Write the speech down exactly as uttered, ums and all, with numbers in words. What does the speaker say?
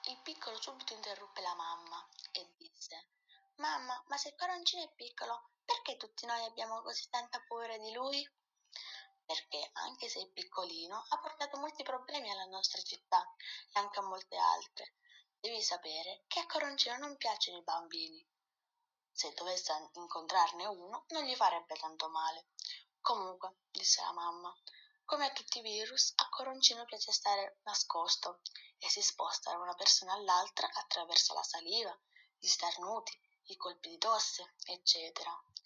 Il piccolo subito interruppe la mamma e disse: «Mamma, ma se Coroncino è piccolo, perché tutti noi abbiamo così tanta paura di lui?» «Perché, anche se è piccolino, ha portato molti problemi alla nostra città e anche a molte altre. Devi sapere che a Coroncino non piacciono i bambini. Se dovesse incontrarne uno, non gli farebbe tanto male». «Comunque», disse la mamma, «come a tutti i virus, a Coroncino piace stare nascosto e si sposta da una persona all'altra attraverso la saliva, gli starnuti, i colpi di tosse, eccetera.